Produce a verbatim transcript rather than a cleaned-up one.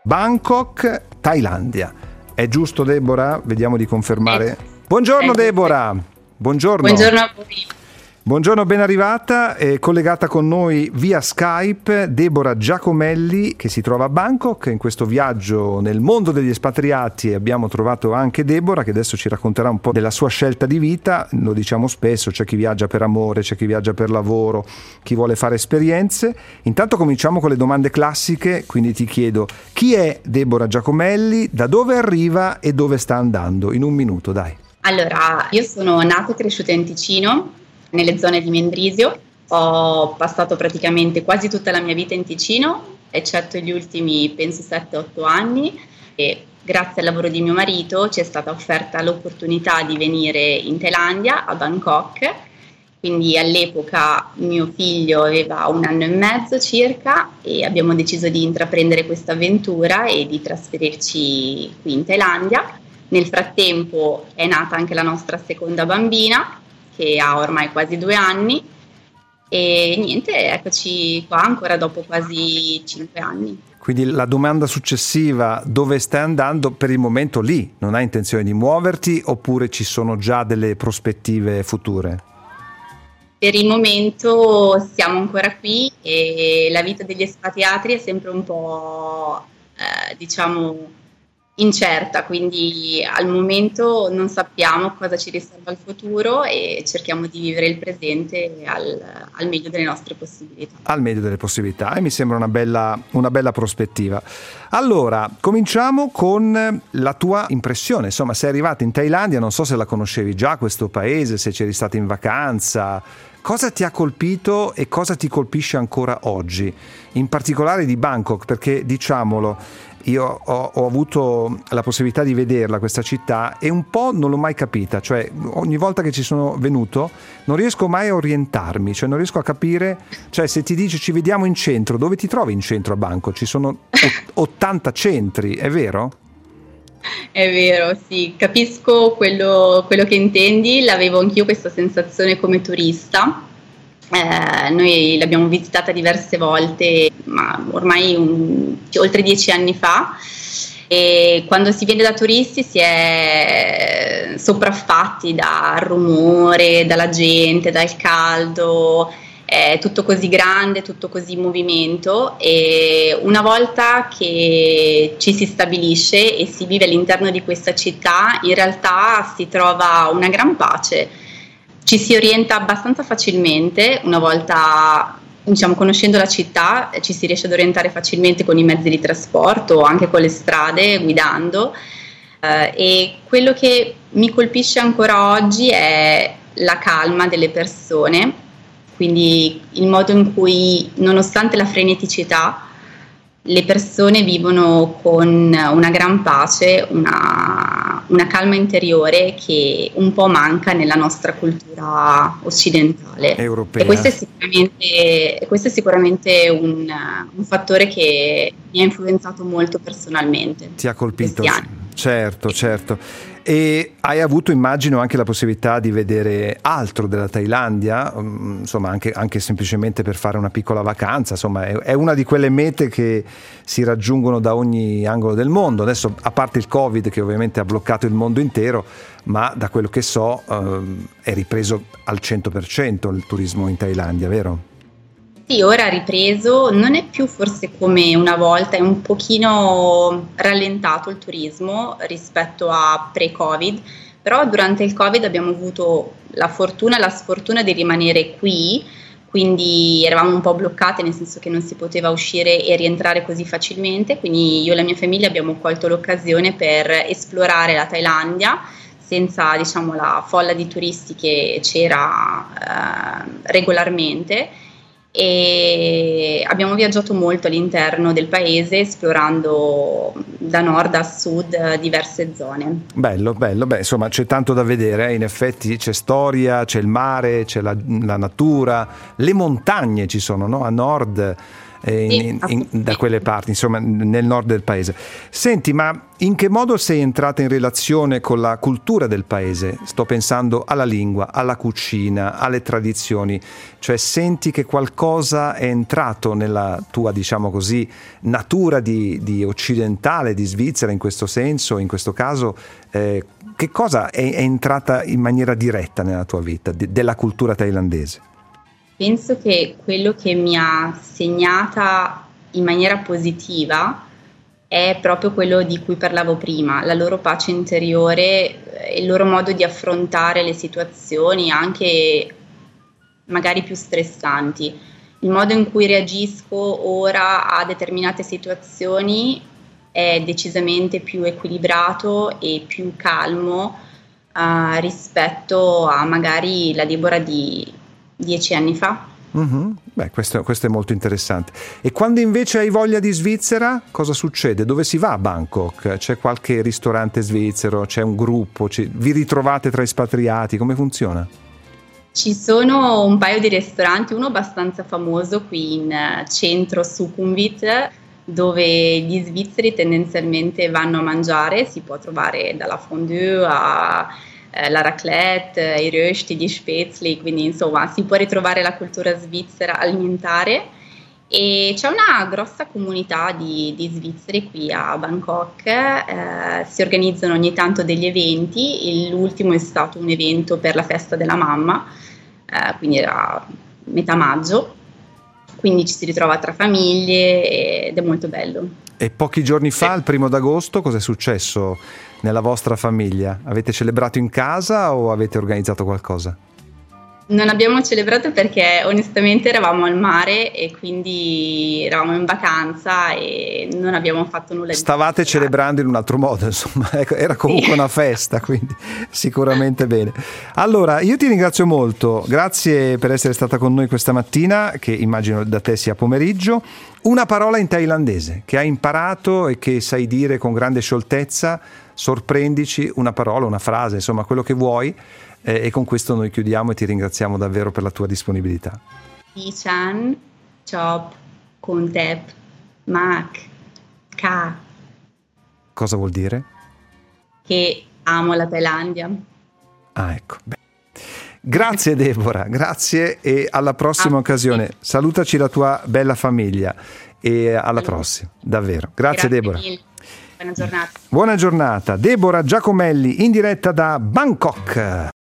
Bangkok, Thailandia. È giusto, Deborah? Vediamo di confermare. Buongiorno, Deborah. Buongiorno. Buongiorno a voi. Buongiorno, ben arrivata, è collegata con noi via Skype Deborah Giacomelli, che si trova a Bangkok. In questo viaggio nel mondo degli espatriati abbiamo trovato anche Deborah, che adesso ci racconterà un po' della sua scelta di vita. Lo diciamo spesso, c'è chi viaggia per amore, c'è chi viaggia per lavoro, chi vuole fare esperienze. Intanto cominciamo con le domande classiche, quindi ti chiedo: chi è Deborah Giacomelli, da dove arriva e dove sta andando? In un minuto, dai. Allora, io sono nata e cresciuta in Ticino, nelle zone di Mendrisio. Ho passato praticamente quasi tutta la mia vita in Ticino, eccetto gli ultimi penso sette otto anni, e grazie al lavoro di mio marito ci è stata offerta l'opportunità di venire in Thailandia, a Bangkok. Quindi all'epoca mio figlio aveva un anno e mezzo circa e abbiamo deciso di intraprendere questa avventura e di trasferirci qui in Thailandia. Nel frattempo è nata anche la nostra seconda bambina, che ha ormai quasi due anni, e niente, eccoci qua ancora dopo quasi cinque anni. Quindi la domanda successiva: dove stai andando? Per il momento lì, non hai intenzione di muoverti oppure ci sono già delle prospettive future? Per il momento siamo ancora qui e la vita degli espatriati è sempre un po' eh, diciamo incerta, quindi al momento non sappiamo cosa ci riserva il futuro e cerchiamo di vivere il presente al, al meglio delle nostre possibilità. Al meglio delle possibilità, e mi sembra una bella, una bella prospettiva. Allora, cominciamo con la tua impressione. Insomma, sei arrivata in Thailandia, non so se la conoscevi già questo paese, se c'eri stata in vacanza. Cosa ti ha colpito e cosa ti colpisce ancora oggi? In particolare di Bangkok, perché diciamolo, io ho, ho avuto la possibilità di vederla questa città e un po' non l'ho mai capita, cioè ogni volta che ci sono venuto non riesco mai a orientarmi, cioè non riesco a capire, cioè se ti dice ci vediamo in centro, dove ti trovi in centro a Bangkok? Ci sono ottanta centri, è vero? È vero, sì, capisco quello, quello che intendi, l'avevo anch'io questa sensazione come turista. Eh, noi l'abbiamo visitata diverse volte, ma ormai un, oltre dieci anni fa, e quando si viene da turisti si è sopraffatti dal rumore, dalla gente, dal caldo. È tutto così grande, tutto così in movimento, e una volta che ci si stabilisce e si vive all'interno di questa città, in realtà si trova una gran pace, ci si orienta abbastanza facilmente. Una volta, diciamo, conoscendo la città, ci si riesce ad orientare facilmente con i mezzi di trasporto o anche con le strade, guidando, eh, e quello che mi colpisce ancora oggi è la calma delle persone. Quindi il modo in cui, nonostante la freneticità, le persone vivono con una gran pace, una, una calma interiore che un po' manca nella nostra cultura occidentale. Europea. E questo è sicuramente, questo è sicuramente un, un fattore che mi ha influenzato molto personalmente. Ti ha colpito? Certo, certo. E hai avuto, immagino, anche la possibilità di vedere altro della Thailandia, insomma anche, anche semplicemente per fare una piccola vacanza. Insomma è, è una di quelle mete che si raggiungono da ogni angolo del mondo. Adesso, a parte il Covid che ovviamente ha bloccato il mondo intero, ma da quello che so ehm, è ripreso al cento per cento il turismo in Thailandia, vero? Sì, ora ha ripreso, non è più forse come una volta, è un pochino rallentato il turismo rispetto a pre-Covid, però durante il Covid abbiamo avuto la fortuna e la sfortuna di rimanere qui, quindi eravamo un po' bloccate, nel senso che non si poteva uscire e rientrare così facilmente, quindi io e la mia famiglia abbiamo colto l'occasione per esplorare la Thailandia senza, diciamo, la folla di turisti che c'era eh, regolarmente. E abbiamo viaggiato molto all'interno del paese, esplorando da nord a sud diverse zone. Bello, bello, beh, insomma c'è tanto da vedere, eh? In effetti c'è storia, c'è il mare, c'è la, la natura, le montagne ci sono, no? A nord eh, in, in, in, da quelle parti, insomma nel nord del paese. Senti, ma in che modo sei entrata in relazione con la cultura del paese? Sto pensando alla lingua, alla cucina, alle tradizioni, cioè senti che qualcosa è entrato nella tua, diciamo così, natura di, di occidentale, di Svizzera in questo senso, in questo caso, eh, che cosa è, è entrata in maniera diretta nella tua vita, de, della cultura thailandese? Penso che quello che mi ha segnata in maniera positiva è proprio quello di cui parlavo prima, la loro pace interiore, il loro modo di affrontare le situazioni anche magari più stressanti. Il modo in cui reagisco ora a determinate situazioni è decisamente più equilibrato e più calmo uh, rispetto a magari la Deborah di dieci anni fa. Mm-hmm. Beh, questo, questo è molto interessante. E quando invece hai voglia di Svizzera, cosa succede? Dove si va a Bangkok? C'è qualche ristorante svizzero? C'è un gruppo? Ci, vi ritrovate tra espatriati? Come funziona? Ci sono un paio di ristoranti, uno abbastanza famoso qui in centro Sukhumvit, dove gli svizzeri tendenzialmente vanno a mangiare. Si può trovare dalla fondue a Eh, la raclette, i rösti, gli spätzli, quindi insomma si può ritrovare la cultura svizzera alimentare e c'è una grossa comunità di, di svizzeri qui a Bangkok, eh, si organizzano ogni tanto degli eventi, l'ultimo è stato un evento per la festa della mamma, eh, quindi era metà maggio, quindi ci si ritrova tra famiglie ed è molto bello. E pochi giorni fa, il primo d'agosto, cosa è successo nella vostra famiglia? Avete celebrato in casa o avete organizzato qualcosa? Non abbiamo celebrato perché onestamente eravamo al mare e quindi eravamo in vacanza e non abbiamo fatto nulla di Stavate celebrando in un altro modo, insomma, era comunque sì. Una festa, quindi sicuramente bene. Allora, io ti ringrazio molto, grazie per essere stata con noi questa mattina, che immagino da te sia pomeriggio. Una parola in thailandese che hai imparato e che sai dire con grande scioltezza, sorprendici, una parola, una frase, insomma quello che vuoi. Eh, e con questo noi chiudiamo e ti ringraziamo davvero per la tua disponibilità. Dichan, Chop, Kuntep, Mak, Ka. Cosa vuol dire? Che amo la Thailandia. Ah, ecco. Beh. Grazie Deborah, grazie e alla prossima ah, occasione. Sì. Salutaci la tua bella famiglia e alla Salute. Prossima, davvero. Grazie, grazie Deborah. Mille. Buona giornata. Buona giornata. Deborah Giacomelli in diretta da Bangkok.